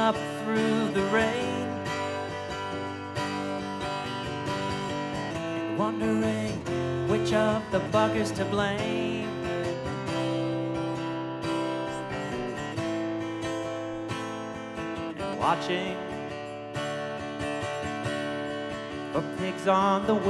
up through the rain, and wondering which of the buggers to blame. And watching for pigs on the